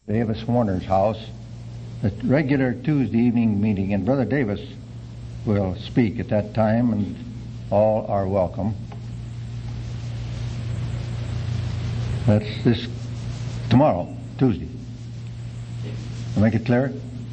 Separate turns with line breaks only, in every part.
Davis Warner's house, the regular Tuesday evening meeting, and Brother Davis will speak at that time, and all are welcome. That's this tomorrow, Tuesday. To make it clear?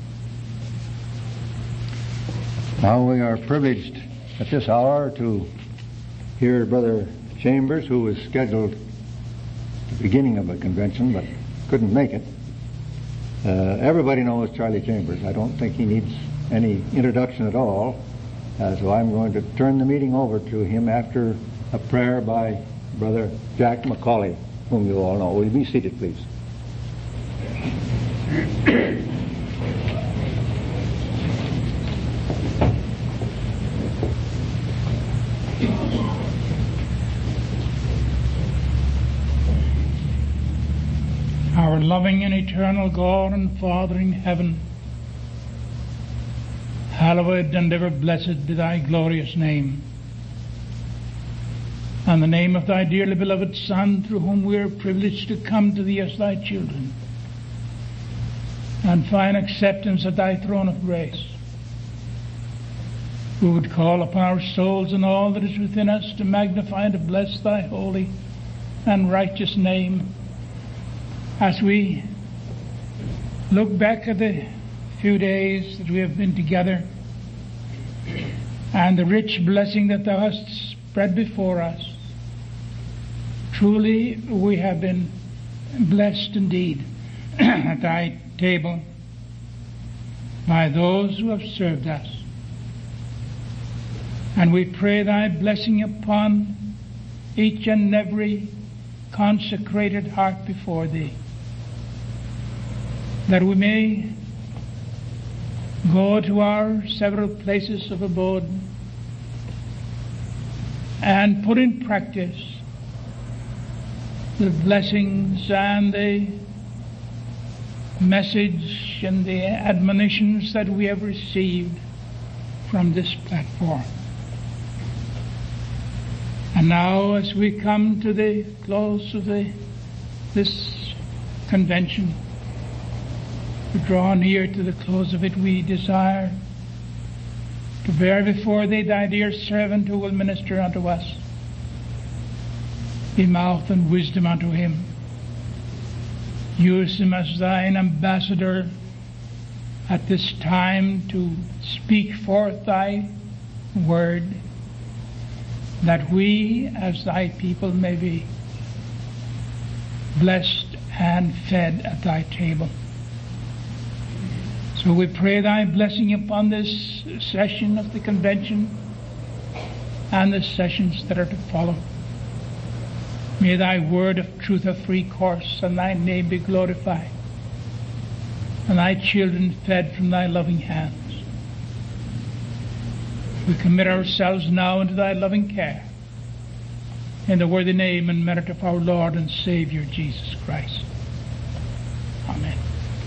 Now we are privileged at this hour to hear Brother Chambers, who was scheduled at the beginning of a convention but couldn't make it. Everybody knows Charlie Chambers. I don't think he needs any introduction at all. So I'm going to turn the meeting over to him after a prayer by Brother Jack McCauley, whom you all know. Will you be seated, please?
Our loving and eternal God and Father in heaven, hallowed and ever blessed be thy glorious name, and the name of thy dearly beloved Son, through whom we are privileged to come to thee as thy children, and find acceptance at thy throne of grace. We would call upon our souls and all that is within us to magnify and to bless thy holy and righteous name, as we look back at the few days that we have been together and the rich blessing that thou hast spread before us. Truly we have been blessed indeed at thy table by those who have served us. And we pray thy blessing upon each and every consecrated heart before thee, that we may go to our several places of abode and put in practice the blessings and the message and the admonitions that we have received from this platform. And now, as we come to the close of this convention, to draw near to the close of it, we desire to bear before thee thy dear servant who will minister unto us. Be mouth and wisdom unto him. Use him as thine ambassador at this time to speak forth thy word, that we as thy people may be blessed and fed at thy table. So we pray thy blessing upon this session of the convention and the sessions that are to follow. May thy word of truth have free course, and thy name be glorified, and thy children fed from thy loving hands. We commit ourselves now into thy loving care, in the worthy name and merit of our Lord and Savior Jesus Christ. Amen.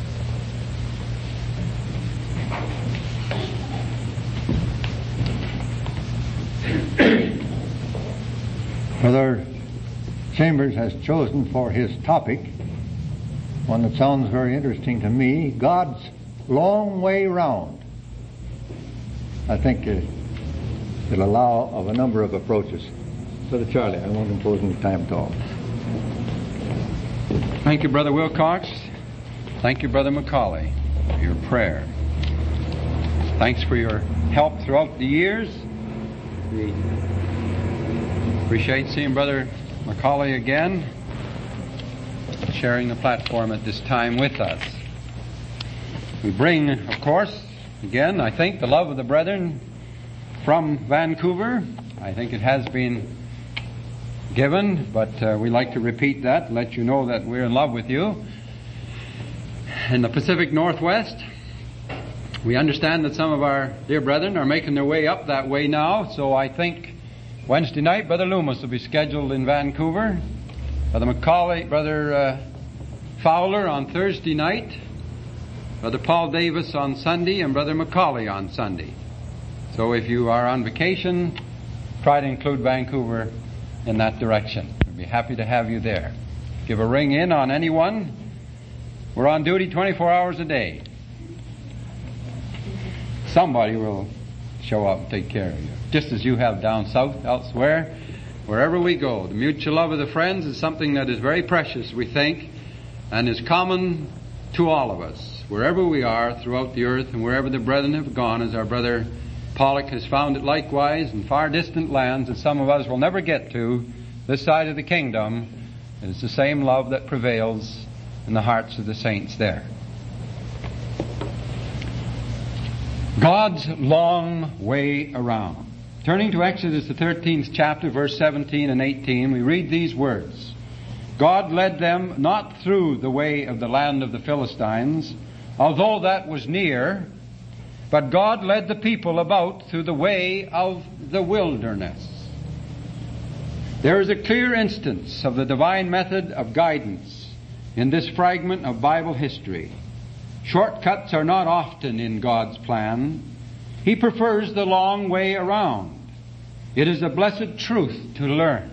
Brother Chambers has chosen for his topic one that sounds very interesting to me: God's long way round. I think it'll allow of a number of approaches. Brother Charlie, I won't impose any time at all.
Thank you, Brother Wilcox. Thank you, Brother McCauley, for your prayer. Thanks for your help throughout the years. We appreciate seeing Brother McCauley again, sharing the platform at this time with us. We bring, of course, again, I think, the love of the brethren from Vancouver. I think it has been given, but we like to repeat that, let you know that we're in love with you. In the Pacific Northwest, we understand that some of our dear brethren are making their way up that way now, so I think Wednesday night Brother Loomis will be scheduled in Vancouver, Brother McCauley, Brother Fowler on Thursday night, Brother Paul Davis on Sunday, and Brother McCauley on Sunday. So if you are on vacation, try to include Vancouver in that direction. We'd be happy to have you there. Give a ring in on anyone We're on duty 24 hours a day. Somebody will show up and take care of you, just as you have down south, elsewhere, wherever we go. The mutual love of the friends is something that is very precious, we think, and is common to all of us, wherever we are throughout the earth and wherever the brethren have gone, as our brother Pollock has found it likewise in far distant lands that some of us will never get to this side of the kingdom. It is the same love that prevails in the hearts of the saints there. God's long way around. Turning to Exodus the 13th chapter, verse 17 and 18, we read these words. God led them not through the way of the land of the Philistines, although that was near, but God led the people about through the way of the wilderness. There is a clear instance of the divine method of guidance in this fragment of Bible history. Shortcuts are not often in God's plan. He prefers the long way around. It is a blessed truth to learn.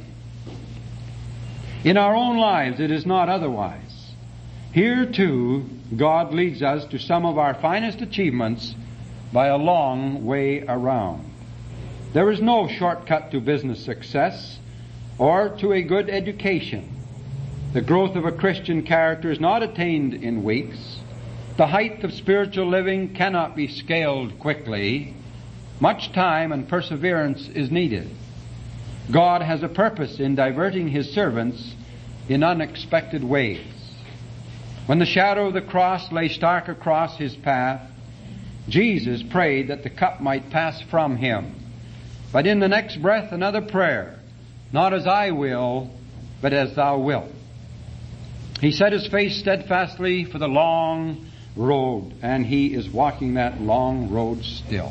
In our own lives, it is not otherwise. Here, too, God leads us to some of our finest achievements by a long way around. There is no shortcut to business success or to a good education. The growth of a Christian character is not attained in weeks. The height of spiritual living cannot be scaled quickly. Much time and perseverance is needed. God has a purpose in diverting His servants in unexpected ways. When the shadow of the cross lay stark across His path, Jesus prayed that the cup might pass from Him. But in the next breath, another prayer, not as I will, but as Thou wilt. He set His face steadfastly for the long road, and He is walking that long road still.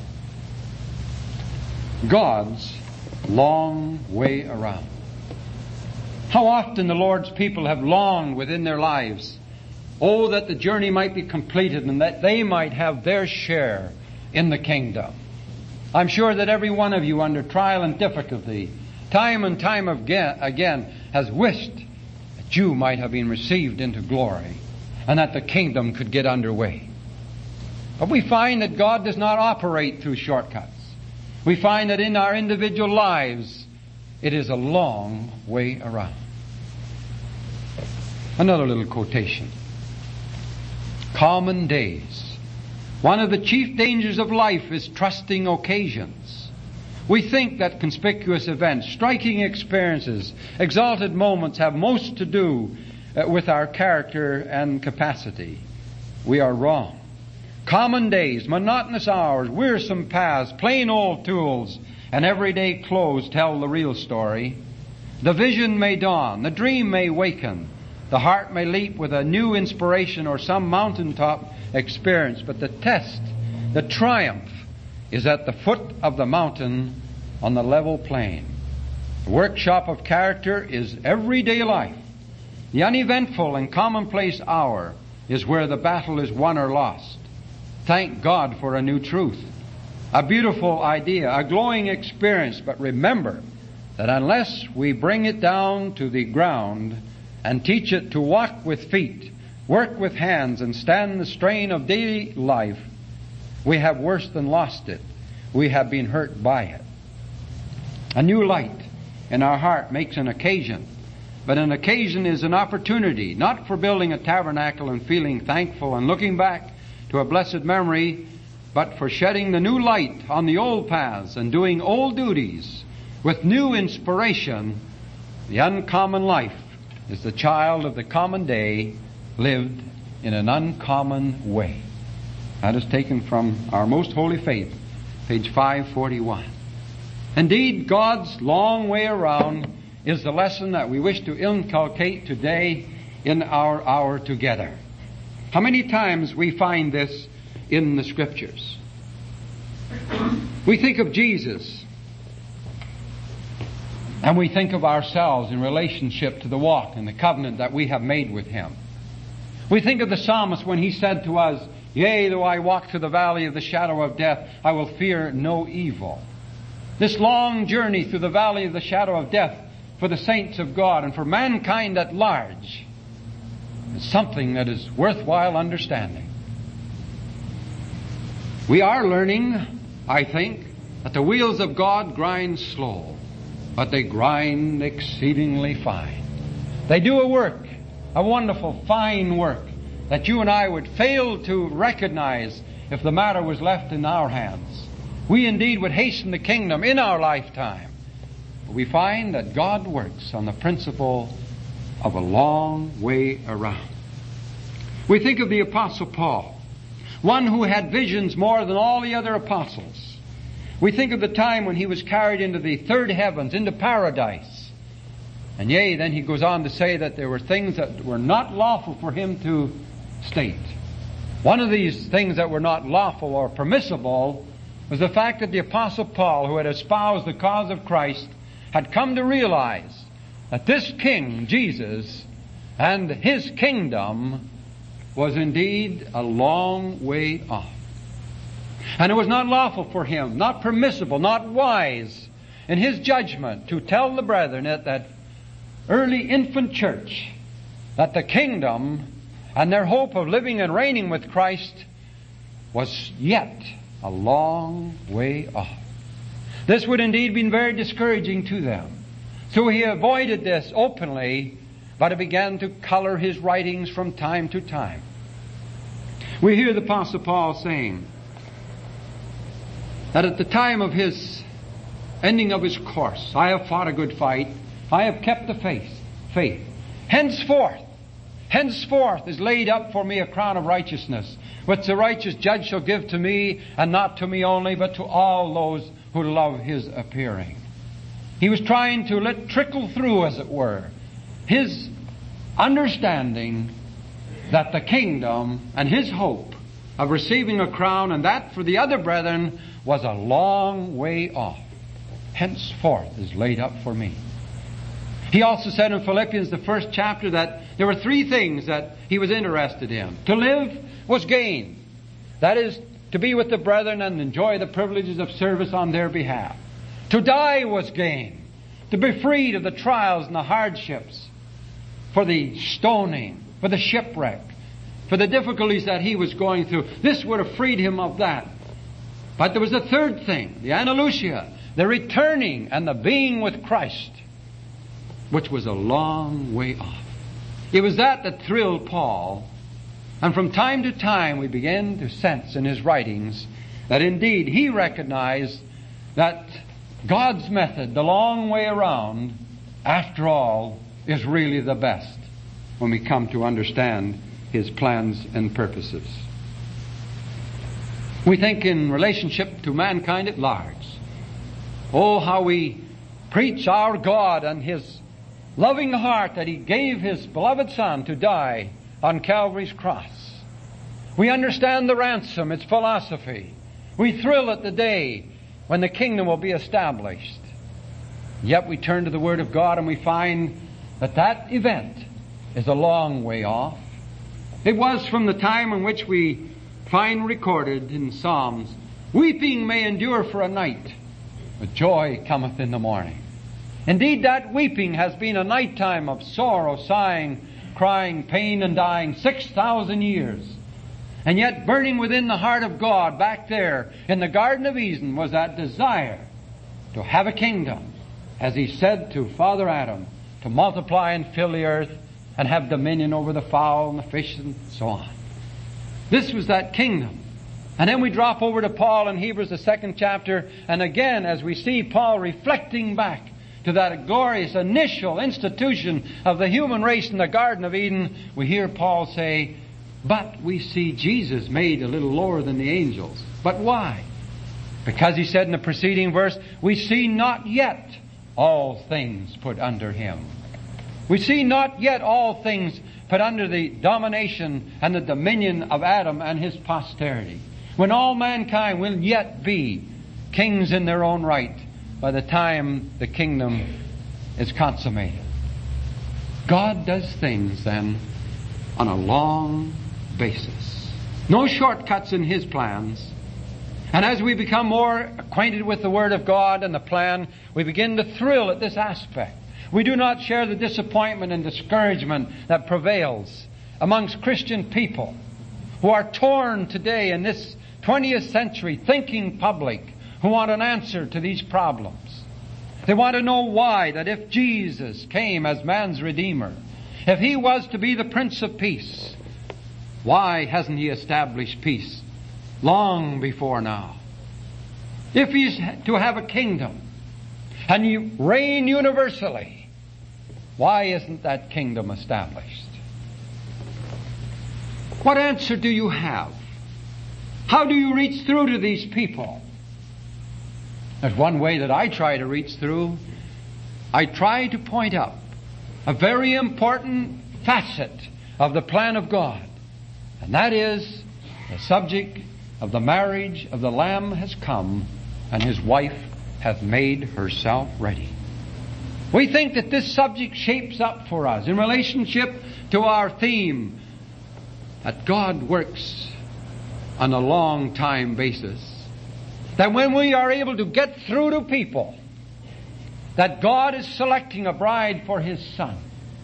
God's long way around. How often the Lord's people have longed within their lives, oh, that the journey might be completed and that they might have their share in the kingdom. I'm sure that every one of you under trial and difficulty, time and time again, has wished that you might have been received into glory and that the kingdom could get underway. But we find that God does not operate through shortcuts. We find that in our individual lives, it is a long way around. Another little quotation. Common days. One of the chief dangers of life is trusting occasions. We think that conspicuous events, striking experiences, exalted moments have most to do with our character and capacity. We are wrong. Common days, monotonous hours, wearisome paths, plain old tools, and everyday clothes tell the real story. The vision may dawn, the dream may waken, the heart may leap with a new inspiration or some mountaintop experience, but the test, the triumph, is at the foot of the mountain on the level plain. The workshop of character is everyday life. The uneventful and commonplace hour is where the battle is won or lost. Thank God for a new truth, a beautiful idea, a glowing experience, but remember that unless we bring it down to the ground and teach it to walk with feet, work with hands, and stand the strain of daily life, we have worse than lost it. We have been hurt by it. A new light in our heart makes an occasion, but an occasion is an opportunity, not for building a tabernacle and feeling thankful and looking back to a blessed memory, but for shedding the new light on the old paths and doing old duties with new inspiration. The uncommon life is the child of the common day lived in an uncommon way. That is taken from Our Most Holy Faith, page 541. Indeed, God's long way around is the lesson that we wish to inculcate today in our hour together. How many times we find this in the Scriptures? We think of Jesus, and we think of ourselves in relationship to the walk and the covenant that we have made with Him. We think of the psalmist when he said to us, "Yea, though I walk through the valley of the shadow of death, I will fear no evil." This long journey through the valley of the shadow of death for the saints of God and for mankind at large is something that is worthwhile understanding. We are learning, I think, that the wheels of God grind slow, but they grind exceedingly fine. They do a work, a wonderful, fine work, that you and I would fail to recognize if the matter was left in our hands. We indeed would hasten the kingdom in our lifetime. But we find that God works on the principle of a long way around. We think of the Apostle Paul, one who had visions more than all the other apostles. We think of the time when he was carried into the third heavens, into paradise. And yea, then he goes on to say that there were things that were not lawful for him to state. One of these things that were not lawful or permissible was the fact that the Apostle Paul, who had espoused the cause of Christ, had come to realize that this King, Jesus, and his kingdom was indeed a long way off. And it was not lawful for him, not permissible, not wise in his judgment to tell the brethren at that early infant church that the kingdom and their hope of living and reigning with Christ was yet a long way off. This would indeed have been very discouraging to them. So he avoided this openly, but it began to color his writings from time to time. We hear the Apostle Paul saying that at the time of his ending of his course, I have fought a good fight, I have kept the faith. Henceforth is laid up for me a crown of righteousness, which the righteous judge shall give to me, and not to me only, but to all those who love his appearing. He was trying to let trickle through, as it were, his understanding that the kingdom and his hope of receiving a crown, and that for the other brethren, was a long way off. Henceforth is laid up for me. He also said in Philippians, the first chapter, that there were three things that he was interested in. To live was gain. That is, to be with the brethren and enjoy the privileges of service on their behalf. To die was gain. To be freed of the trials and the hardships, for the stoning, for the shipwreck, for the difficulties that he was going through. This would have freed him of that. But there was a third thing, the Andalusia, the returning and the being with Christ, which was a long way off. It was that thrilled Paul. And from time to time we begin to sense in his writings that indeed he recognized that God's method, the long way around, after all, is really the best when we come to understand his plans and purposes. We think in relationship to mankind at large. Oh, how we preach our God and his loving heart that he gave his beloved Son to die on Calvary's cross. We understand the ransom, its philosophy. We thrill at the day when the kingdom will be established. Yet we turn to the Word of God and we find that event is a long way off. It was from the time in which we find recorded in Psalms, weeping may endure for a night, but joy cometh in the morning. Indeed, that weeping has been a nighttime of sorrow, sighing, crying, pain, and dying 6,000 years. And yet burning within the heart of God back there in the Garden of Eden was that desire to have a kingdom, as he said to Father Adam, to multiply and fill the earth and have dominion over the fowl and the fish and so on. This was that kingdom. And then we drop over to Paul in Hebrews, the 2nd chapter, and again as we see Paul reflecting back to that glorious initial institution of the human race in the Garden of Eden, we hear Paul say, but we see Jesus made a little lower than the angels. But why? Because he said in the preceding verse, we see not yet all things put under him. We see not yet all things put under the domination and the dominion of Adam and his posterity, when all mankind will yet be kings in their own right by the time the kingdom is consummated. God does things then on a long basis. No shortcuts in his plans. And as we become more acquainted with the Word of God and the plan, we begin to thrill at this aspect. We do not share the disappointment and discouragement that prevails amongst Christian people who are torn today in this 20th century thinking public who want an answer to these problems. They want to know why, that if Jesus came as man's Redeemer, if He was to be the Prince of Peace, why hasn't He established peace long before now? If He's to have a kingdom and you reign universally, why isn't that kingdom established? What answer do you have? How do you reach through to these people? There's one way that I try to reach through. I try to point out a very important facet of the plan of God, and that is the subject of the marriage of the Lamb has come, and His wife hath made herself ready. We think that this subject shapes up for us in relationship to our theme, that God works on a long time basis. That when we are able to get through to people that God is selecting a bride for His Son,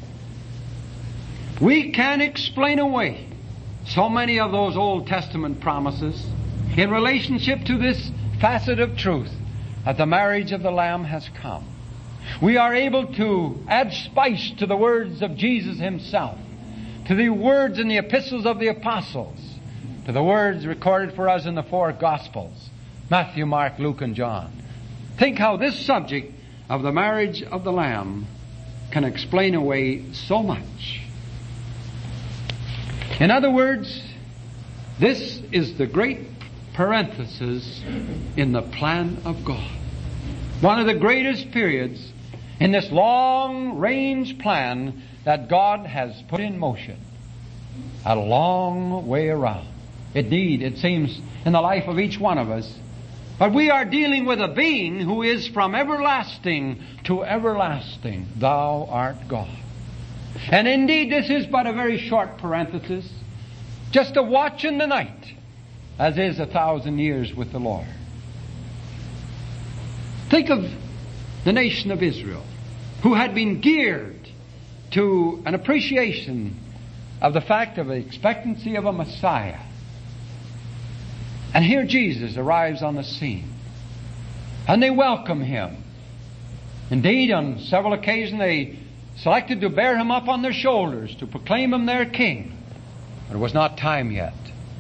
we can explain away so many of those Old Testament promises in relationship to this facet of truth, that the marriage of the Lamb has come. We are able to add spice to the words of Jesus Himself, to the words in the epistles of the apostles, to the words recorded for us in the four Gospels, Matthew, Mark, Luke, and John. Think how this subject of the marriage of the Lamb can explain away so much. In other words, this is the great parenthesis in the plan of God. One of the greatest periods in this long-range plan that God has put in motion. A long way around. Indeed, it seems in the life of each one of us. But we are dealing with a being who is from everlasting to everlasting. Thou art God. And indeed, this is but a very short parenthesis. Just a watch in the night, as is 1,000 years with the Lord. Think of the nation of Israel, who had been geared to an appreciation of the fact of the expectancy of a Messiah. And here Jesus arrives on the scene. And they welcome Him. Indeed, on several occasions they selected to bear Him up on their shoulders, to proclaim Him their King. But it was not time yet.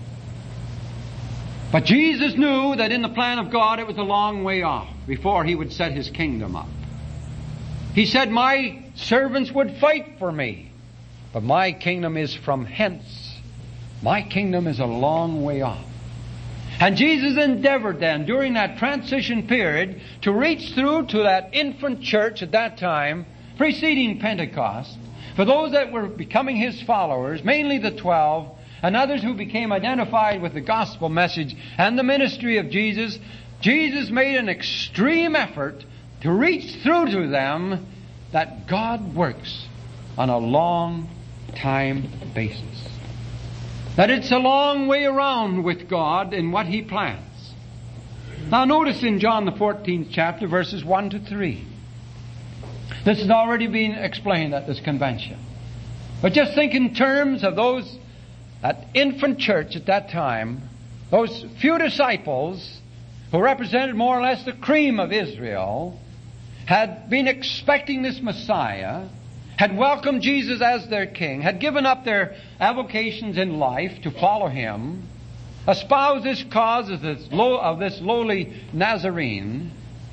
But Jesus knew that in the plan of God it was a long way off before He would set His kingdom up. He said, "My servants would fight for me, but my kingdom is from hence. My kingdom is a long way off." And Jesus endeavored then, during that transition period, to reach through to that infant church at that time, preceding Pentecost, for those that were becoming His followers, mainly the 12, and others who became identified with the gospel message and the ministry of Jesus. Jesus made an extreme effort to reach through to them that God works on a long time basis. That it's a long way around with God in what He plans. Now notice in John the 14th chapter, verses 1 to 3. This has already been explained at this convention. But just think in terms of that infant church at that time, those few disciples who represented more or less the cream of Israel, had been expecting this Messiah, had welcomed Jesus as their King, had given up their avocations in life to follow Him, espoused this cause of this lowly Nazarene.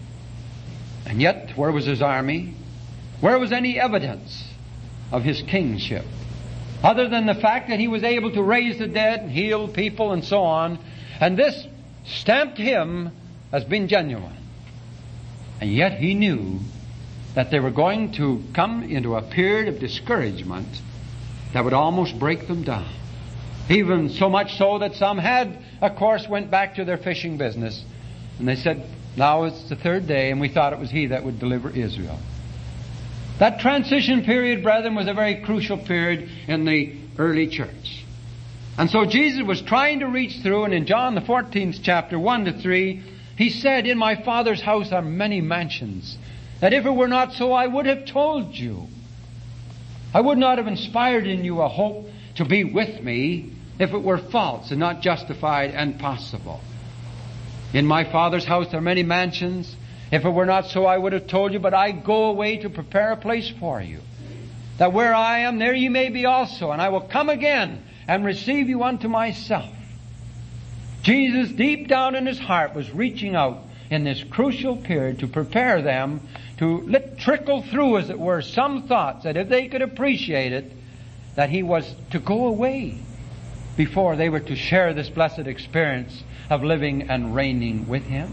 And yet, where was His army? Where was any evidence of His kingship? Other than the fact that He was able to raise the dead and heal people and so on. And this stamped Him as being genuine. And yet He knew that they were going to come into a period of discouragement that would almost break them down. Even so much so that some had, of course, went back to their fishing business. And they said, now it's the third day and we thought it was He that would deliver Israel. That transition period, brethren, was a very crucial period in the early church. And so Jesus was trying to reach through, and in John the 14th chapter, 1 to 3, He said, "In my Father's house are many mansions, that if it were not so, I would have told you. I would not have inspired in you a hope to be with me if it were false and not justified and possible. In my Father's house there are many mansions. If it were not so, I would have told you, but I go away to prepare a place for you, that where I am, there you may be also, and I will come again and receive you unto myself. Jesus, deep down in His heart, was reaching out in this crucial period to prepare them to let trickle through, as it were, some thoughts that if they could appreciate it, that He was to go away before they were to share this blessed experience of living and reigning with Him.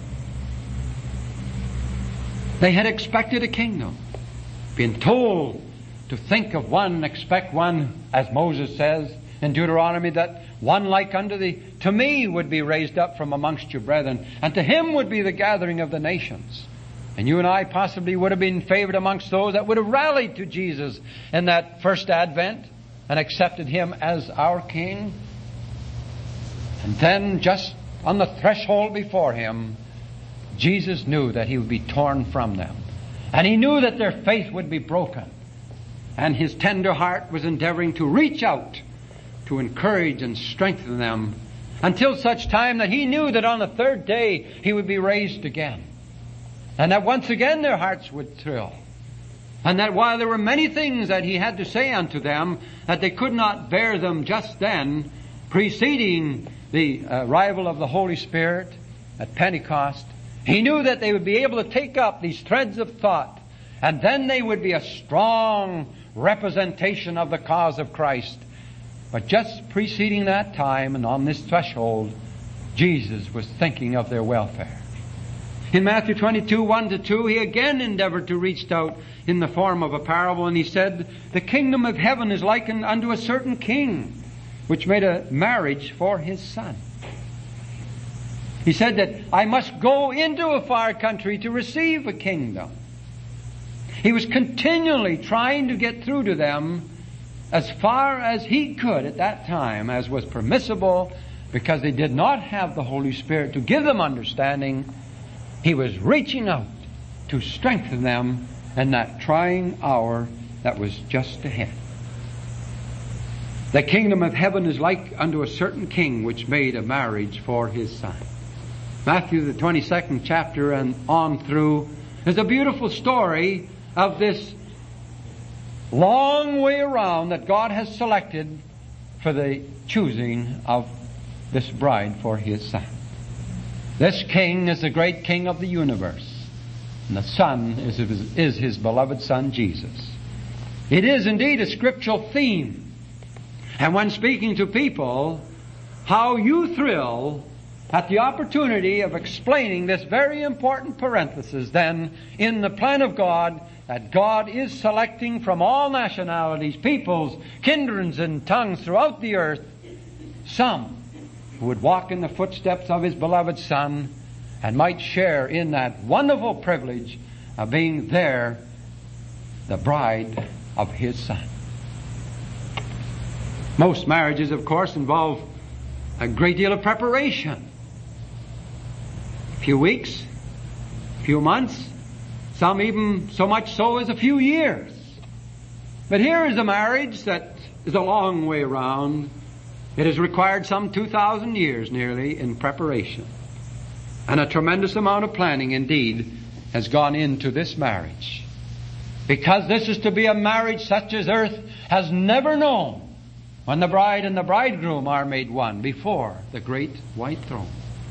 They had expected a kingdom, been told to think of one, expect one, as Moses says in Deuteronomy, that one like unto thee, to me, would be raised up from amongst your brethren, and to him would be the gathering of the nations. And you and I possibly would have been favored amongst those that would have rallied to Jesus in that first advent and accepted Him as our King. And then, just on the threshold before Him, Jesus knew that He would be torn from them. And He knew that their faith would be broken. And His tender heart was endeavoring to reach out to encourage and strengthen them until such time that He knew that on the third day He would be raised again. And that once again their hearts would thrill. And that while there were many things that He had to say unto them, that they could not bear them just then, preceding the arrival of the Holy Spirit at Pentecost, He knew that they would be able to take up these threads of thought, and then they would be a strong representation of the cause of Christ. But just preceding that time and on this threshold, Jesus was thinking of their welfare. In Matthew 22, 1-2, He again endeavored to reach out in the form of a parable, and He said, the kingdom of heaven is likened unto a certain king, which made a marriage for his son. He said that I must go into a far country to receive a kingdom. He was continually trying to get through to them as far as He could at that time, as was permissible, because they did not have the Holy Spirit to give them understanding. He was reaching out to strengthen them in that trying hour that was just ahead. The kingdom of heaven is like unto a certain king which made a marriage for his son. Matthew, the 22nd chapter and on through, is a beautiful story of this long way around that God has selected for the choosing of this bride for His son. This king is the great king of the universe, and the son is His beloved Son, Jesus. It is indeed a scriptural theme. And when speaking to people, how you thrill at the opportunity of explaining this very important parenthesis then in the plan of God, that God is selecting from all nationalities, peoples, kindreds, and tongues throughout the earth some who would walk in the footsteps of His beloved Son and might share in that wonderful privilege of being there, the bride of His Son. Most marriages, of course, involve a great deal of preparation. A few weeks, a few months, some even so much so as a few years. But here is a marriage that is a long way around. It has required some 2,000 years nearly in preparation. And a tremendous amount of planning indeed has gone into this marriage. Because this is to be a marriage such as earth has never known, when the bride and the bridegroom are made one before the great white throne.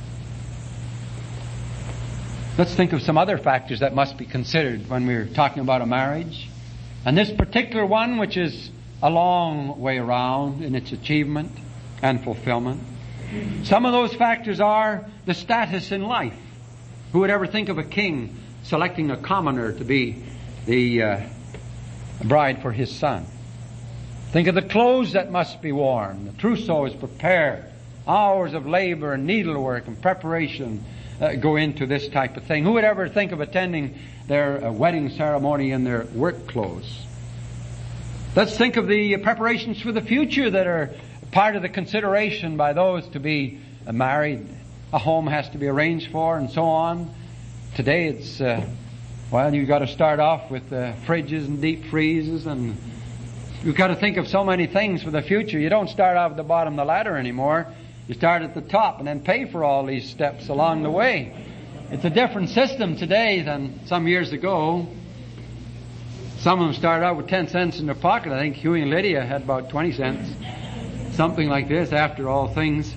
Let's think of some other factors that must be considered when we're talking about a marriage. And this particular one, which is a long way around in its achievement and fulfillment. Some of those factors are the status in life. Who would ever think of a king selecting a commoner to be the bride for his son? Think of the clothes that must be worn. The trousseau is prepared. Hours of labor and needlework and preparation go into this type of thing. Who would ever think of attending their wedding ceremony in their work clothes? Let's think of the preparations for the future that are part of the consideration by those to be married. A home has to be arranged for and so on. Today it's, you've got to start off with fridges and deep freezes and You've got to think of so many things for the future. You don't start out at the bottom of the ladder anymore. You start at the top and then pay for all these steps along the way. It's a different system today than some years ago. Some of them started out with 10 cents in their pocket. I think Huey and Lydia had about 20 cents. Something like this, after all things.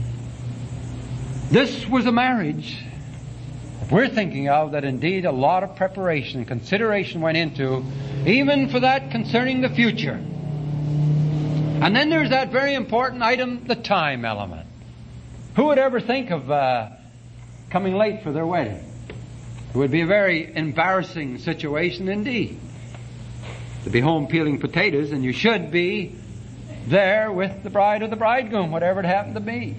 This was a marriage we're thinking of that indeed a lot of preparation and consideration went into, even for that concerning the future. And then there's that very important item, the time element. Who would ever think of coming late for their wedding? It would be a very embarrassing situation indeed. To be home peeling potatoes, and you should be there with the bride or the bridegroom, whatever it happened to be.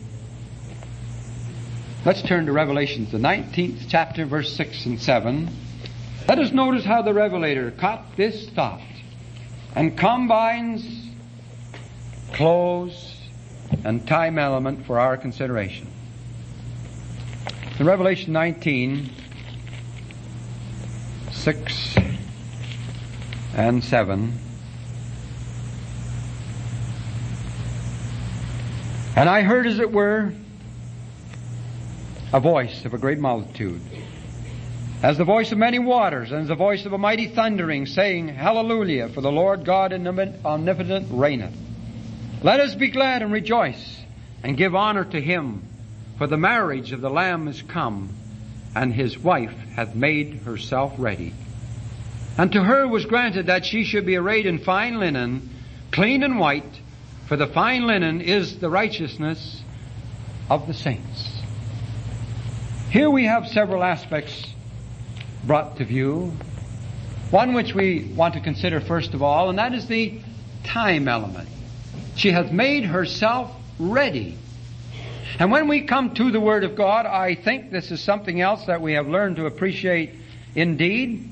Let's turn to Revelation, the 19th chapter, verse 6 and 7. Let us notice how the Revelator caught this thought and combines close and time element for our consideration. In Revelation 19, 6 and 7. And I heard, as it were, a voice of a great multitude, as the voice of many waters, and as the voice of a mighty thundering, saying, Hallelujah, for the Lord God omnipotent reigneth. Let us be glad and rejoice, and give honor to Him, for the marriage of the Lamb is come, and His wife hath made herself ready. And to her was granted that she should be arrayed in fine linen, clean and white, for the fine linen is the righteousness of the saints. Here we have several aspects brought to view. One which we want to consider first of all, and that is the time element. She hath made herself ready. And when we come to the Word of God, I think this is something else that we have learned to appreciate indeed.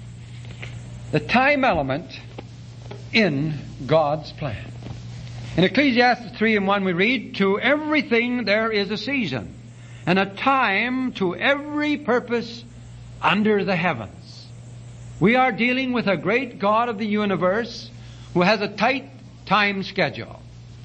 The time element in God's plan. In Ecclesiastes 3:1 we read, To everything there is a season, and a time to every purpose under the heavens. We are dealing with a great God of the universe who has a tight time schedule.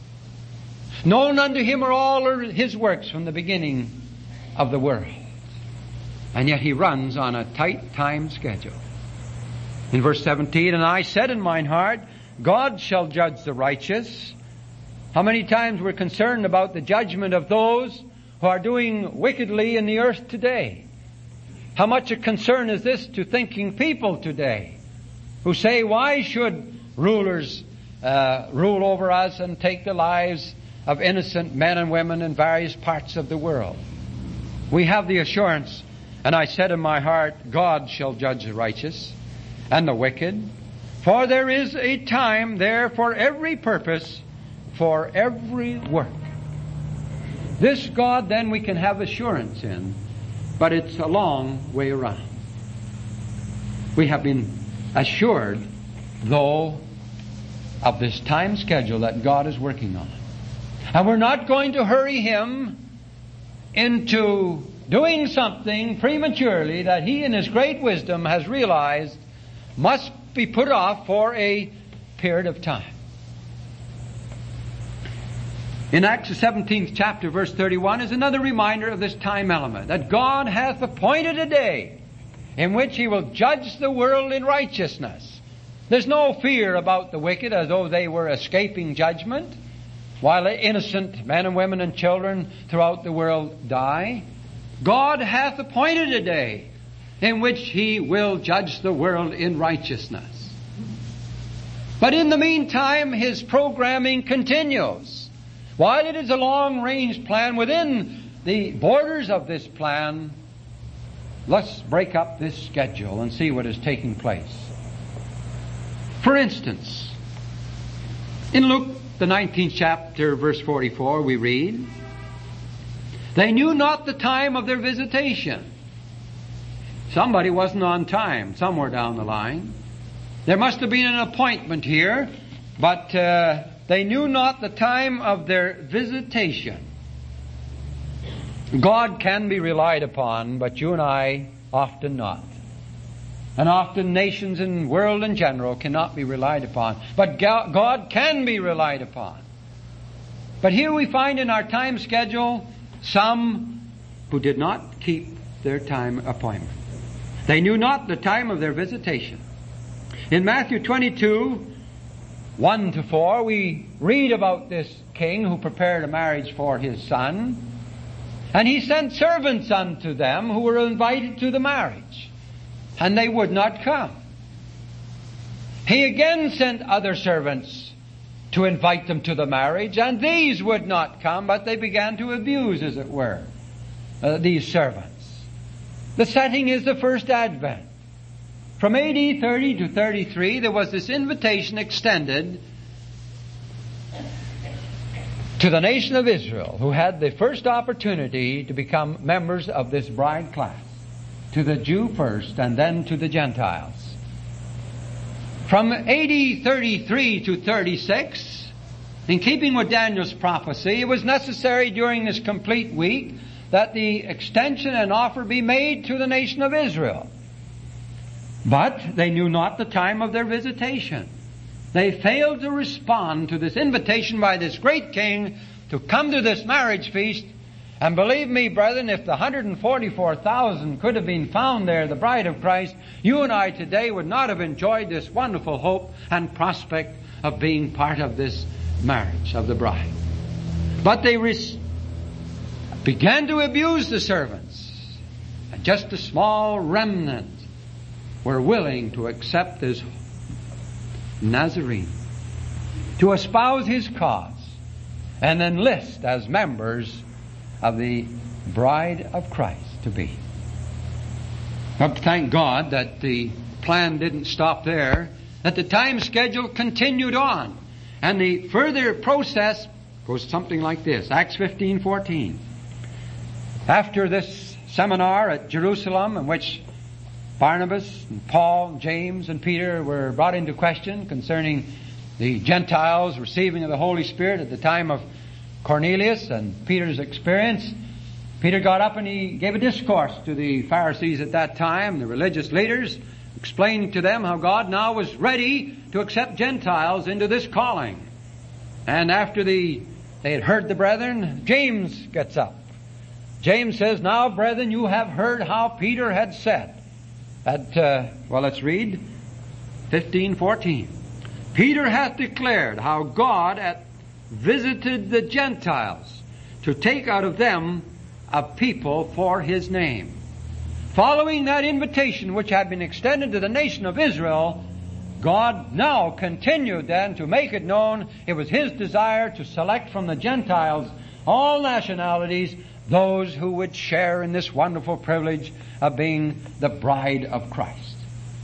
Known unto Him are all His works from the beginning of the world. And yet He runs on a tight time schedule. In verse 17, And I said in mine heart, God shall judge the righteous. How many times we're concerned about the judgment of those who are doing wickedly in the earth today? How much a concern is this to thinking people today who say, why should rulers rule over us and take the lives of innocent men and women in various parts of the world? We have the assurance, and I said in my heart, God shall judge the righteous and the wicked, for there is a time there for every purpose, for every work. This God then we can have assurance in, but it's a long way around. We have been assured, though, of this time schedule that God is working on. And we're not going to hurry Him into doing something prematurely that He in His great wisdom has realized must be put off for a period of time. In Acts the 17th chapter, verse 31, is another reminder of this time element, that God hath appointed a day in which He will judge the world in righteousness. There's no fear about the wicked as though they were escaping judgment, while innocent men and women and children throughout the world die. God hath appointed a day in which He will judge the world in righteousness. But in the meantime, His programming continues. While it is a long-range plan, within the borders of this plan, let's break up this schedule and see what is taking place. For instance, in Luke, the 19th chapter, verse 44, we read, They knew not the time of their visitation. Somebody wasn't on time somewhere down the line. There must have been an appointment here, but they knew not the time of their visitation. God can be relied upon, but you and I often not. And often nations and world in general cannot be relied upon. But God can be relied upon. But here we find in our time schedule some who did not keep their time appointment. They knew not the time of their visitation. In Matthew 22, 1-4, we read about this king who prepared a marriage for his son. And he sent servants unto them who were invited to the marriage. And they would not come. He again sent other servants to invite them to the marriage, and these would not come, but they began to abuse, as it were, these servants. The setting is the first advent. From AD 30 to 33, there was this invitation extended to the nation of Israel, who had the first opportunity to become members of this bride class. To the Jew first, and then to the Gentiles. From AD 33 to 36, in keeping with Daniel's prophecy, it was necessary during this complete week that the extension and offer be made to the nation of Israel. But they knew not the time of their visitation. They failed to respond to this invitation by this great king to come to this marriage feast. And believe me, brethren, if the 144,000 could have been found there, the bride of Christ, you and I today would not have enjoyed this wonderful hope and prospect of being part of this marriage of the bride. But they began to abuse the servants. And just a small remnant were willing to accept this Nazarene, to espouse his cause, and enlist as members of the bride of Christ to be. But thank God that the plan didn't stop there, that the time schedule continued on. And the further process goes something like this. Acts 15:14. After this seminar at Jerusalem, in which Barnabas and Paul and James and Peter were brought into question concerning the Gentiles receiving of the Holy Spirit at the time of Cornelius and Peter's experience, Peter got up and he gave a discourse to the Pharisees at that time, the religious leaders, explaining to them how God now was ready to accept Gentiles into this calling. And after they had heard the brethren, James gets up. James says, "Now, brethren, you have heard how Peter had said." Let's read 15:14. "Peter hath declared how God hath visited the Gentiles to take out of them a people for His name." Following that invitation which had been extended to the nation of Israel, God now continued then to make it known it was His desire to select from the Gentiles, all nationalities, those who would share in this wonderful privilege of being the bride of Christ.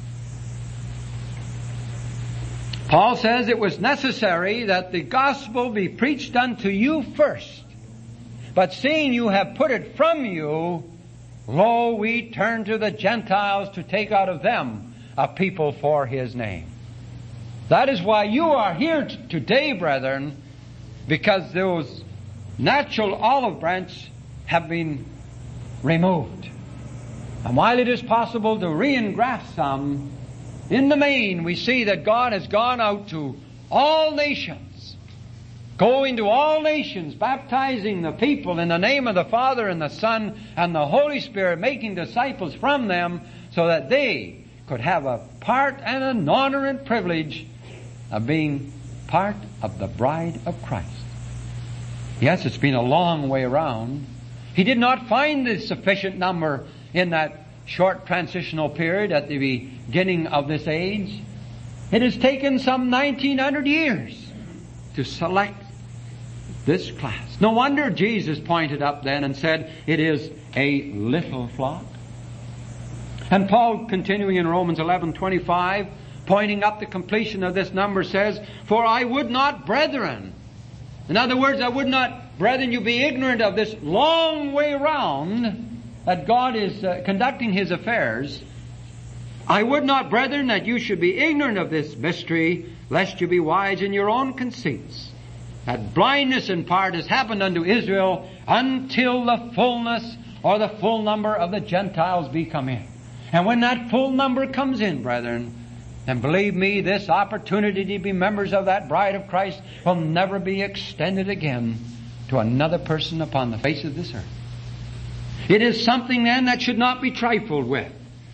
Paul says it was necessary that the gospel be preached unto you first. But seeing you have put it from you, lo, we turn to the Gentiles to take out of them a people for His name. That is why you are here today, brethren, because those natural olive branches have been removed. And while it is possible to re-engraft some, in the main we see that God has gone out to all nations. Go into all nations, baptizing the people in the name of the Father and the Son and the Holy Spirit, making disciples from them so that they could have a part and an honor and privilege of being part of the bride of Christ. Yes, it's been a long way around. He did not find the sufficient number in that short transitional period at the beginning of this age. It has taken some 1900 years to select this class. No wonder Jesus pointed up then and said, it is a little flock. And Paul, continuing in Romans 11:25, pointing up the completion of this number, says, "For I would not, brethren," in other words, I would not, brethren, you be ignorant of this long way round that God is conducting His affairs. "I would not, brethren, that you should be ignorant of this mystery, lest you be wise in your own conceits. That blindness in part has happened unto Israel until the fullness or the full number of the Gentiles be come in." And when that full number comes in, brethren, and believe me, this opportunity to be members of that bride of Christ will never be extended again to another person upon the face of this earth. It is something then that should not be trifled with.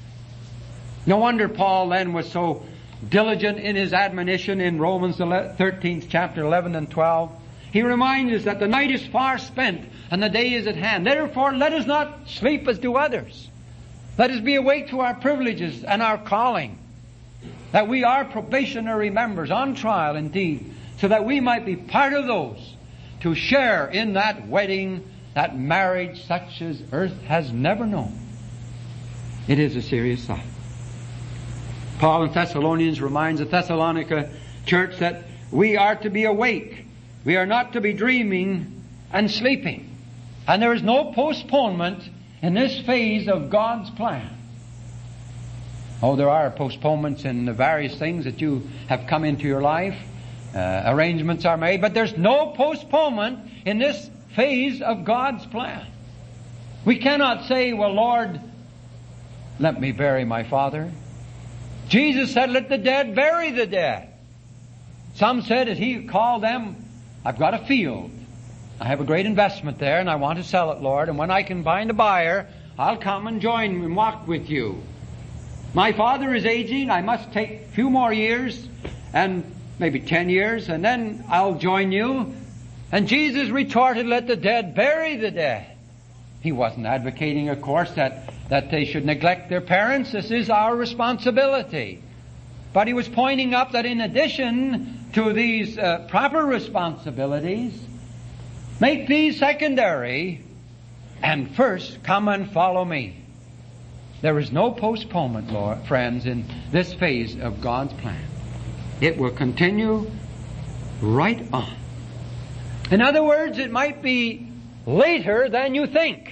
No wonder Paul then was so diligent in his admonition in Romans 13th chapter 11 and 12. He reminds us that the night is far spent and the day is at hand. Therefore, let us not sleep as do others. Let us be awake to our privileges and our calling, that we are probationary members, on trial indeed, so that we might be part of those to share in that wedding, that marriage such as earth has never known. It is a serious thought. Paul in Thessalonians reminds the Thessalonica church that we are to be awake. We are not to be dreaming and sleeping. And there is no postponement in this phase of God's plan. Oh, there are postponements in the various things that you have come into your life. Arrangements are made, but there's no postponement in this phase of God's plan. We cannot say, well, Lord, let me bury my father. Jesus said, let the dead bury the dead. Some said, as He called them, I've got a field. I have a great investment there and I want to sell it, Lord. And when I can find a buyer, I'll come and join and walk with you. My father is aging. I must take a few more years and maybe 10 years and then I'll join you. And Jesus retorted, let the dead bury the dead. He wasn't advocating, of course, that they should neglect their parents. This is our responsibility. But he was pointing up that in addition to these proper responsibilities, make these secondary, and first come and follow me. There is no postponement, Lord, friends, in this phase of God's plan. It will continue right on. In other words, it might be later than you think.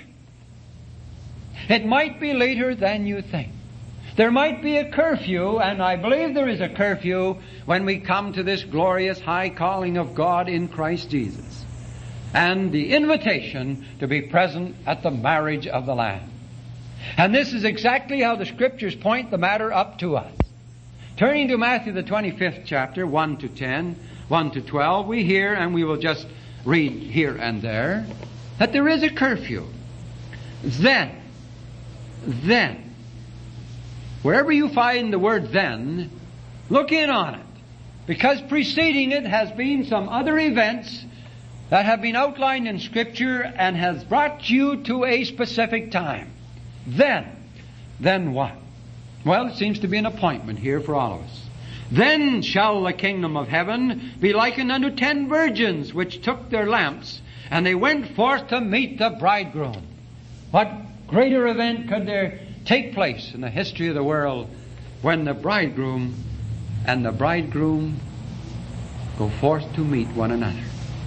It might be later than you think. There might be a curfew, and I believe there is a curfew when we come to this glorious high calling of God in Christ Jesus, and the invitation to be present at the marriage of the Lamb. And this is exactly how the Scriptures point the matter up to us. Turning to Matthew the 25th chapter, 1 to 10, 1 to 12, we hear, and we will just read here and there, that there is a curfew. Then, wherever you find the word then, look in on it. Because preceding it has been some other events that have been outlined in Scripture and has brought you to a specific time. Then what? Well, it seems to be an appointment here for all of us. Then shall the kingdom of heaven be likened unto 10 virgins which took their lamps, and they went forth to meet the bridegroom. What greater event could there take place in the history of the world when the bridegroom and the bridegroom go forth to meet one another?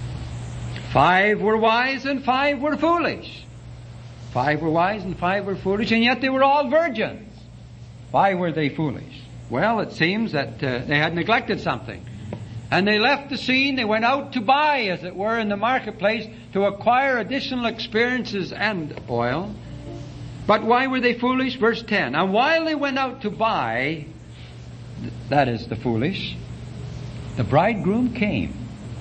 5 were wise and 5 were foolish. 5 were wise and 5 were foolish, and yet they were all virgins. Why were they foolish? Well, it seems that they had neglected something. And they left the scene. They went out to buy, as it were, in the marketplace to acquire additional experiences and oil. But why were they foolish? Verse 10. And while they went out to buy, that is the foolish, the bridegroom came.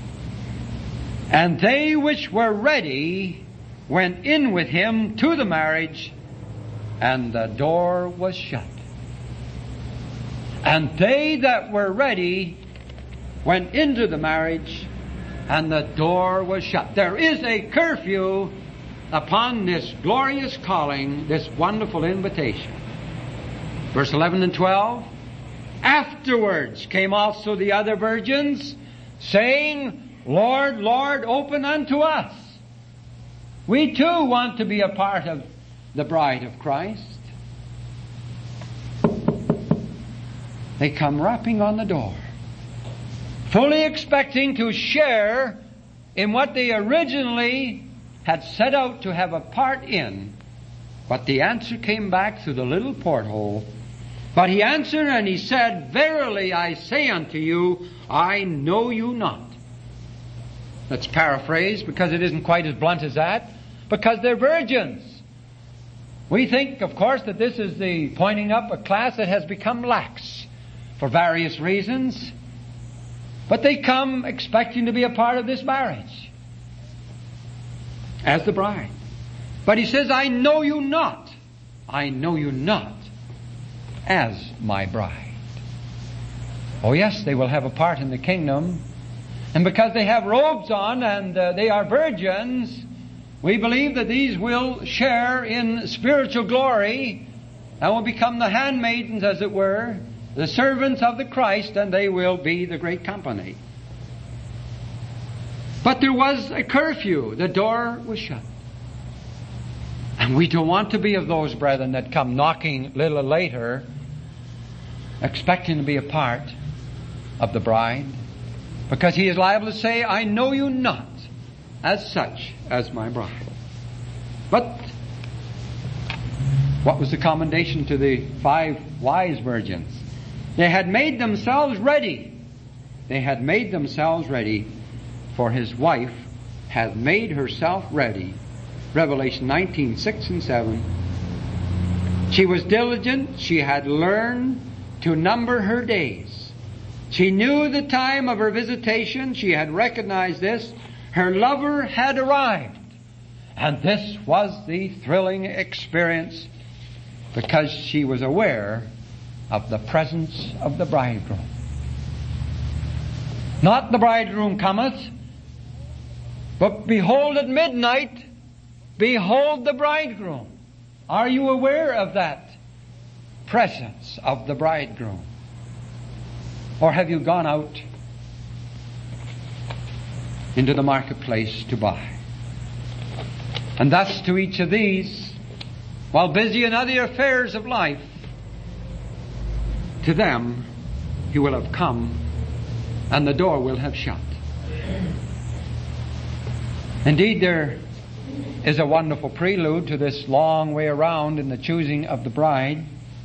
And they which were ready went in with him to the marriage, and the door was shut. And they that were ready went into the marriage, and the door was shut. There is a curfew upon this glorious calling, this wonderful invitation. Verse 11 and 12. Afterwards came also the other virgins, saying, Lord, Lord, open unto us. We too want to be a part of the bride of Christ. They come rapping on the door, fully expecting to share in what they originally had set out to have a part in. But the answer came back through the little porthole. But he answered and he said, Verily I say unto you, I know you not. Let's paraphrase, because it isn't quite as blunt as that. Because they're virgins. We think, of course, that this is the pointing up a class that has become lax for various reasons. But they come expecting to be a part of this marriage as the bride. But he says, I know you not. I know you not as my bride. Oh yes, they will have a part in the kingdom. And because they have robes on and they are virgins, we believe that these will share in spiritual glory and will become the handmaidens, as it were, the servants of the Christ, and they will be the great company. But there was a curfew. The door was shut. And we don't want to be of those brethren that come knocking a little later, expecting to be a part of the bride. Because he is liable to say, I know you not as such as my bride. But what was the commendation to the 5 wise virgins? They had made themselves ready. They had made themselves ready, for his wife hath made herself ready. Revelation 19:6 and 7. She was diligent. She had learned to number her days. She knew the time of her visitation. She had recognized this. Her lover had arrived. And this was the thrilling experience because she was aware of the presence of the bridegroom. Not the bridegroom cometh, but behold at midnight, behold the bridegroom. Are you aware of that presence of the bridegroom? Or have you gone out into the marketplace to buy? And thus to each of these, while busy in other affairs of life, to them he will have come and the door will have shut. Indeed, there is a wonderful prelude to this long way around in the choosing of the bride.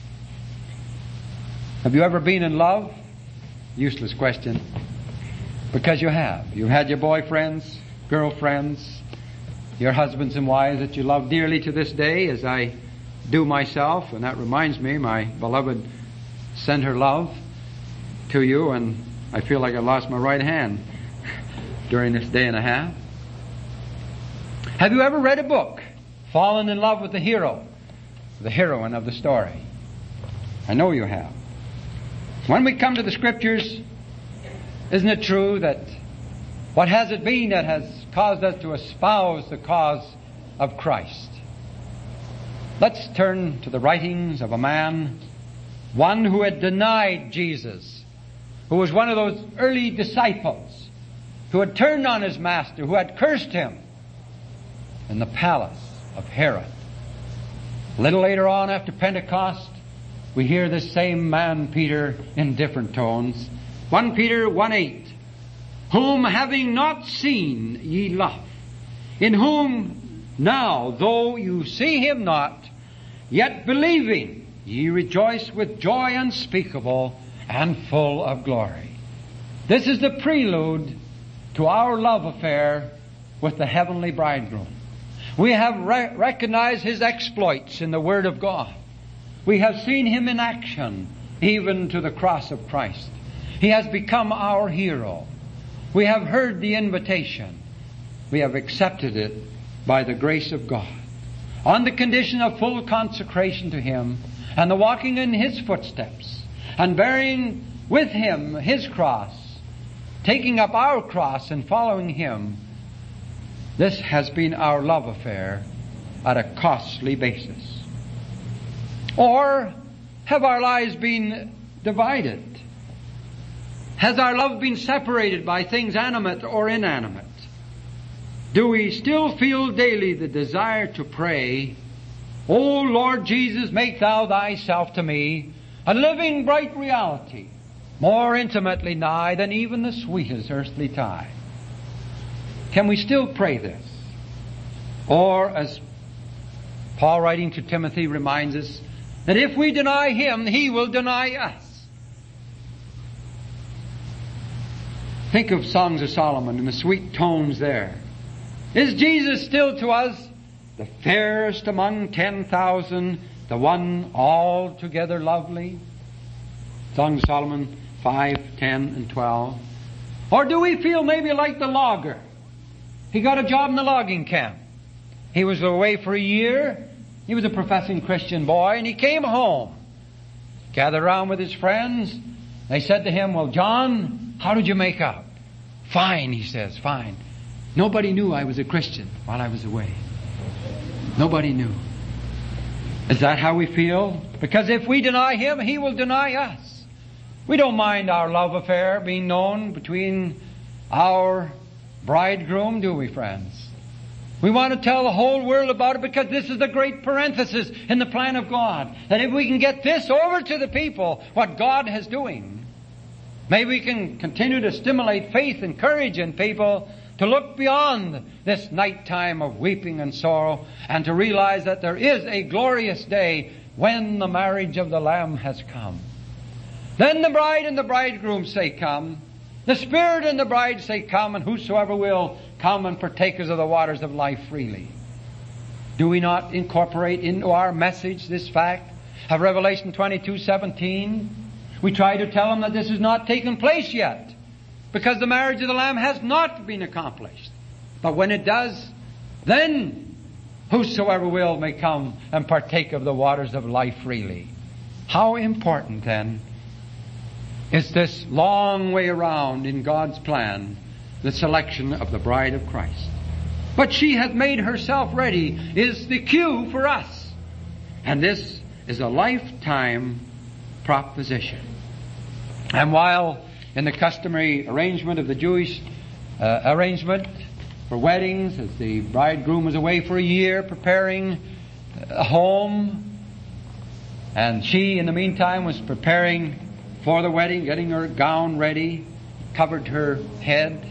Have you ever been in love? Useless question. Because you have. You've had your boyfriends, girlfriends, your husbands and wives that you love dearly to this day, as I do myself. And that reminds me, my beloved sent her love to you, and I feel like I lost my right hand during this day and a half. Have you ever read a book, fallen in love with the hero, the heroine of the story? I know you have. When we come to the Scriptures, isn't it true that what has it been that has caused us to espouse the cause of Christ? Let's turn to the writings of a man, one who had denied Jesus, who was one of those early disciples, who had turned on his master, who had cursed him in the palace of Herod. A little later on, after Pentecost, we hear this same man, Peter, in different tones. 1 Peter 1:8, whom having not seen ye love, in whom now, though you see him not, yet believing, ye rejoice with joy unspeakable and full of glory. This is the prelude to our love affair with the heavenly bridegroom. We have recognized his exploits in the Word of God. We have seen him in action, even to the cross of Christ. He has become our hero. We have heard the invitation. We have accepted it by the grace of God, on the condition of full consecration to him and the walking in his footsteps and bearing with him his cross, taking up our cross and following him. This has been our love affair at a costly basis. Or have our lives been divided? Has our love been separated by things animate or inanimate? Do we still feel daily the desire to pray, O Lord Jesus, make thou thyself to me a living bright reality, more intimately nigh than even the sweetest earthly tie? Can we still pray this? Or, as Paul writing to Timothy reminds us, that if we deny him, he will deny us. Think of Songs of Solomon and the sweet tones there. Is Jesus still to us the fairest among 10,000, the one altogether lovely? Song of Solomon 5, 10, and 12. Or do we feel maybe like the logger? He got a job in the logging camp. He was away for a year. He was a professing Christian boy, and he came home. Gathered around with his friends. They said to him, "Well, John, how did you make out?" "Fine," he says, "fine. Nobody knew I was a Christian while I was away. Nobody knew." Is that how we feel? Because if we deny Him, He will deny us. We don't mind our love affair being known between our bridegroom, do we, friends? We want to tell the whole world about it because this is the great parenthesis in the plan of God. That if we can get this over to the people, what God is doing, maybe we can continue to stimulate faith and courage in people to look beyond this nighttime of weeping and sorrow and to realize that there is a glorious day when the marriage of the Lamb has come. Then the bride and the bridegroom say, "Come." The Spirit and the bride say, "Come," and whosoever will, come and partakers of the waters of life freely. Do we not incorporate into our message this fact of Revelation 22:17? We try to tell them that this has not taken place yet, because the marriage of the Lamb has not been accomplished. But when it does, then whosoever will may come and partake of the waters of life freely. How important then is this long way around in God's plan, the selection of the bride of Christ. But she hath made herself ready is the cue for us. And this is a lifetime proposition. And while in the customary arrangement of the Jewish arrangement for weddings, as the bridegroom was away for a year preparing a home, and she in the meantime was preparing for the wedding, getting her gown ready, covered her head.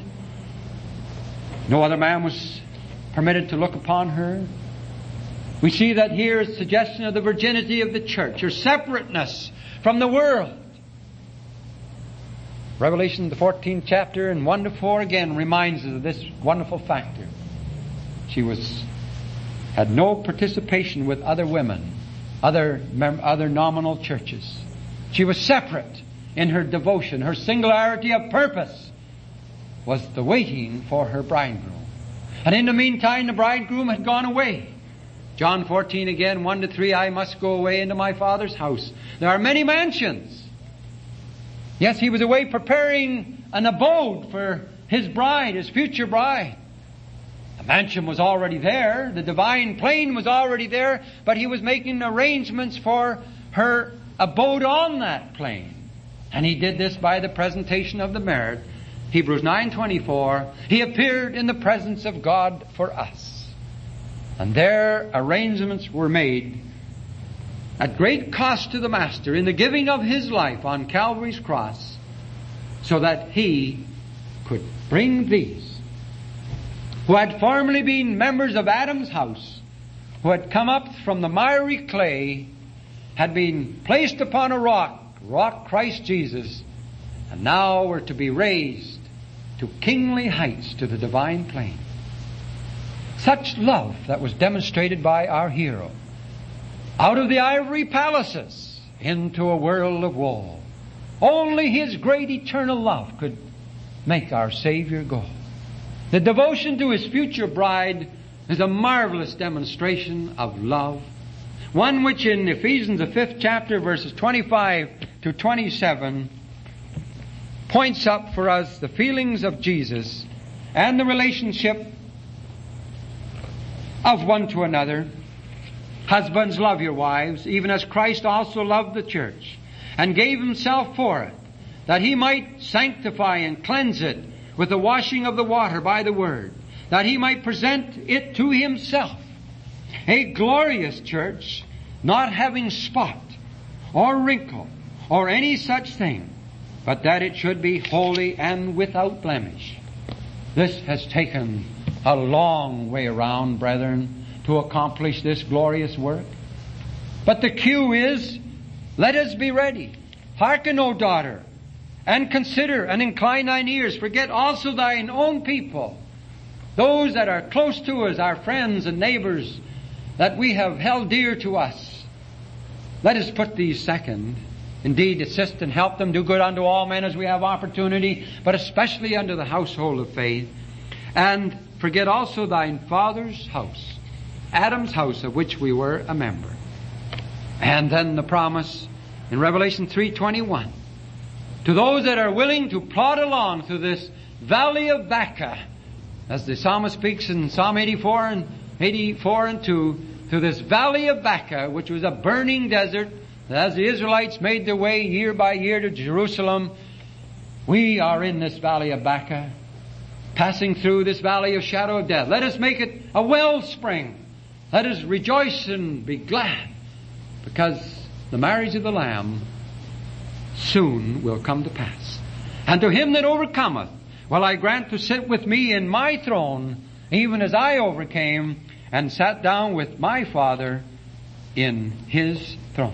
No other man was permitted to look upon her. We see that here is a suggestion of the virginity of the church, her separateness from the world. Revelation, the 14th chapter, and 1 to 4 again reminds us of this wonderful factor. She had no participation with other women, other nominal churches. She was separate in her devotion. Her singularity of purpose was the waiting for her bridegroom. And in the meantime, the bridegroom had gone away. John 14 again, 1 to 3, "I must go away into my Father's house. There are many mansions." Yes, he was away preparing an abode for his bride, his future bride. The mansion was already there. The divine plane was already there. But he was making arrangements for her abode on that plane. And he did this by the presentation of the marriage. Hebrews 9:24, he appeared in the presence of God for us. And there arrangements were made at great cost to the Master in the giving of his life on Calvary's cross, so that he could bring these who had formerly been members of Adam's house, who had come up from the miry clay, had been placed upon a rock Christ Jesus, and now were to be raised to kingly heights, to the divine plane. Such love that was demonstrated by our hero. Out of the ivory palaces into a world of woe. Only His great eternal love could make our Savior go. The devotion to His future bride is a marvelous demonstration of love. One which in Ephesians, the 5th chapter, verses 25 to 27, points up for us the feelings of Jesus and the relationship of one to another. Husbands, love your wives, even as Christ also loved the church, and gave Himself for it, that He might sanctify and cleanse it with the washing of the water by the Word, that He might present it to Himself, a glorious church, not having spot or wrinkle or any such thing, but that it should be holy and without blemish. This has taken a long way around, brethren, to accomplish this glorious work. But the cue is, let us be ready. Hearken, O daughter, and consider and incline thine ears. Forget also thine own people, those that are close to us, our friends and neighbors that we have held dear to us. Let us put these second. Indeed, assist and help them, do good unto all men as we have opportunity, but especially unto the household of faith. And forget also thine father's house, Adam's house, of which we were a member. And then the promise in Revelation 3:21. To those that are willing to plod along through this valley of Baca, as the psalmist speaks in Psalm 84 and 2, through this valley of Baca, which was a burning desert, as the Israelites made their way year by year to Jerusalem, we are in this valley of Baca, passing through this valley of shadow of death. Let us make it a wellspring. Let us rejoice and be glad, because the marriage of the Lamb soon will come to pass. And to him that overcometh will I grant to sit with me in my throne, even as I overcame and sat down with my Father in his throne.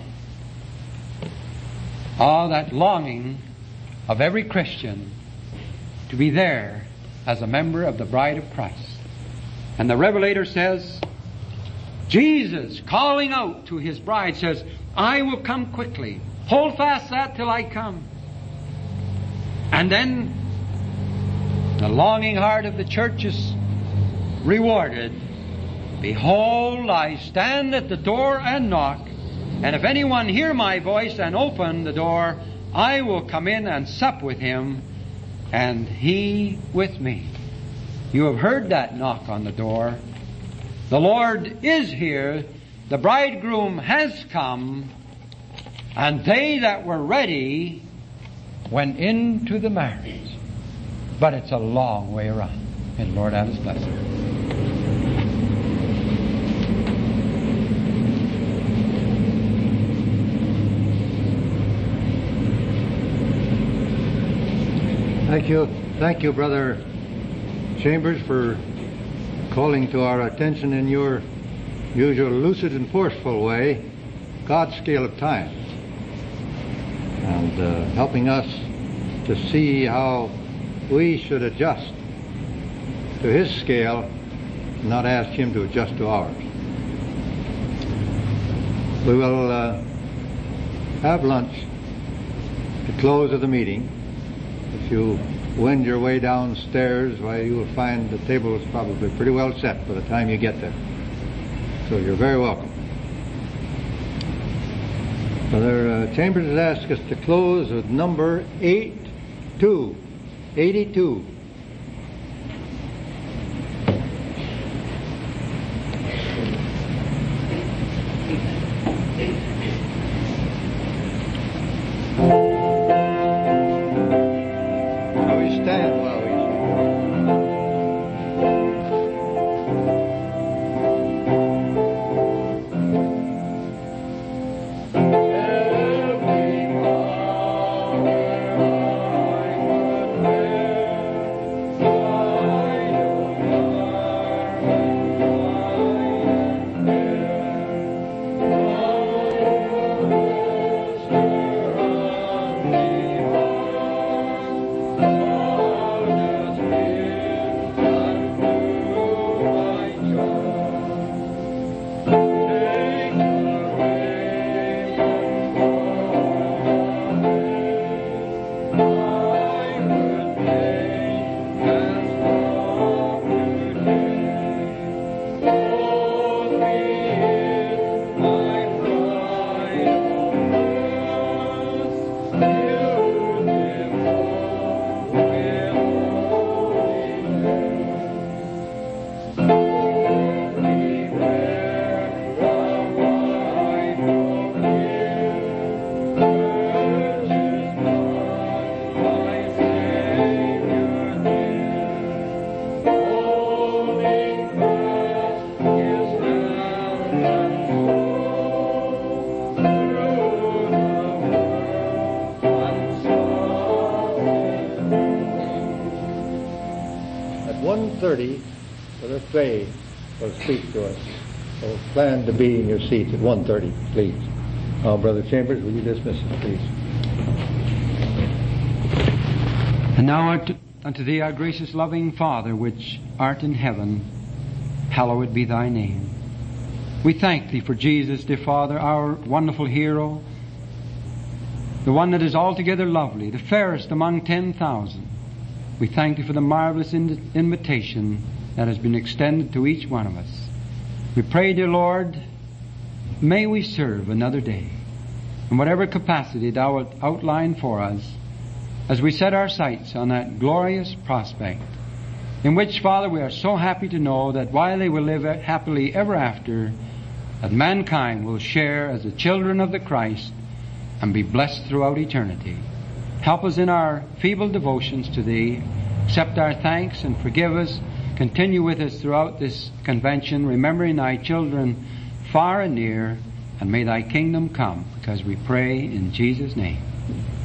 Oh, that longing of every Christian to be there as a member of the bride of Christ. And the Revelator says, Jesus, calling out to his bride, says, I will come quickly. Hold fast that till I come. And then the longing heart of the church is rewarded. Behold, I stand at the door and knock, and if anyone hear my voice and open the door, I will come in and sup with him, and he with me. You have heard that knock on the door. The Lord is here. The bridegroom has come, and they that were ready went into the marriage. But it's a long way around. May the Lord have his blessing.
Thank you, Brother Chambers, for calling to our attention in your usual lucid and forceful way God's scale of time, and helping us to see how we should adjust to his scale, not ask him to adjust to ours. We will have lunch at the close of the meeting. If you wend your way downstairs, why, you will find the table is probably pretty well set by the time you get there. So you're very welcome. Brother Chambers has asked us to close with number 82. Brother Fay will speak to us. So plan to be in your seats at 1:30, please. Brother Chambers, will you dismiss us, please?
And now unto thee, our gracious, loving Father, which art in heaven, hallowed be thy name. We thank Thee for Jesus, dear Father, our wonderful hero, the one that is altogether lovely, the fairest among 10,000. We thank Thee for the marvelous invitation that has been extended to each one of us. We pray, dear Lord, may we serve another day in whatever capacity Thou wilt outline for us as we set our sights on that glorious prospect in which, Father, we are so happy to know that while they will live happily ever after, that mankind will share as the children of the Christ and be blessed throughout eternity. Help us in our feeble devotions to Thee. Accept our thanks and forgive us. Continue with us throughout this convention, remembering Thy children far and near, and may Thy kingdom come, because we pray in Jesus' name.